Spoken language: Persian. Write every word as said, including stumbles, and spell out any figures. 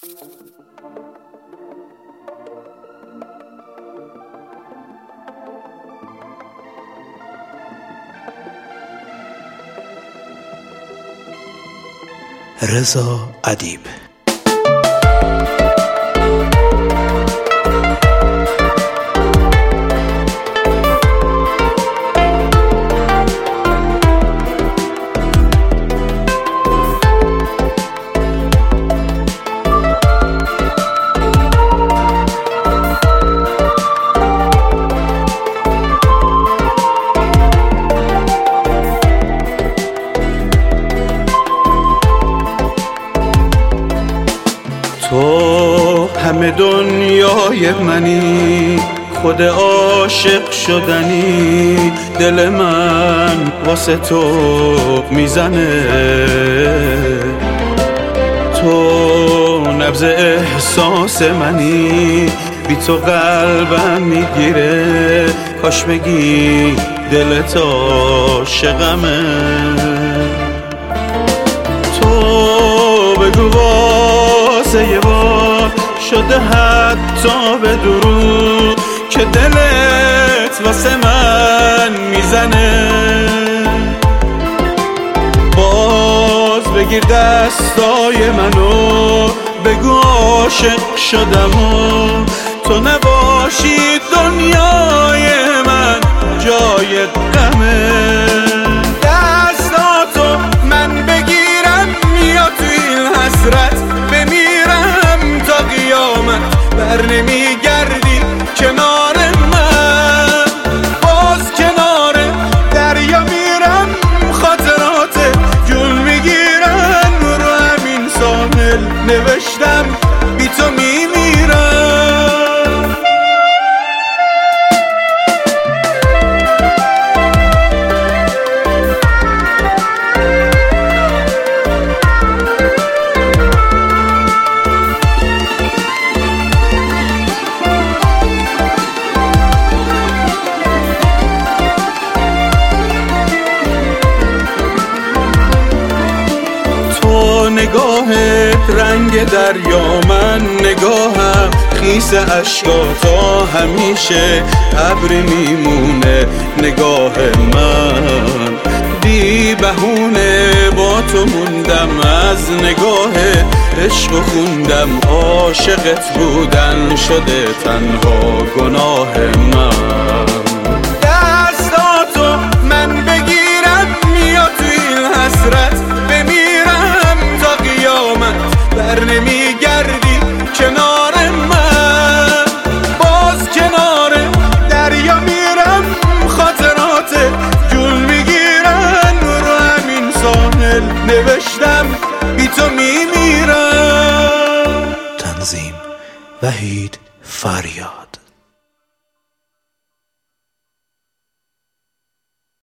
رضا ادیب. تو همه دنیای منی، خود عاشق شدنی، دل من واسه تو میزنه. تو نبض احساس منی، بی تو قلبم میگیره، کاش بگی دلت عاشقمه. تو بگو واسه یه بار شده حتی به دروغ که دلت واسه من میزنه. باز بگیر دستای منو، بگو عاشق شدم و تو نباشی دنیای من جای غمه. دستاتو من بگیرم یا تو این حسرت بمیرم تا قیامت، بر نمیگردی کنار من. باز کنار دریا میرم، خاطرات جون میگیرن، رو همین ساحل نوشتم بی تو میمیرم. نگاهت رنگ دریا، من نگاهم خیس اشکا، تا همیشه ابری میمونه نگاه من. بی بهونه با تو موندم، از نگاه عشق خوندم، عاشقت بودن شده تنها گناه من. دستاتو من بگیرم یا تو این حسرت بمیرم تا قیامت، بر نمیگردی کنار من. باز کنار دریا میرم، خاطرات جون میگیرن، رو همین ساحل نوشتم بی تو میمیرم. تنظیم وحید فریاد.